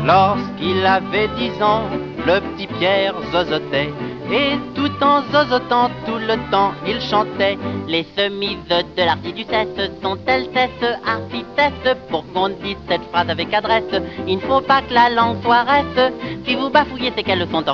Lorsqu'il avait 10 ans, le petit Pierre zozotait. Et tout en zozotant, tout le temps, il chantait. Les chemises de l'archiduchesse sont-elles cesse, architecte? Pour qu'on dise cette phrase avec adresse, il ne faut pas que la langue soit reste. Si vous bafouillez, c'est qu'elles sont en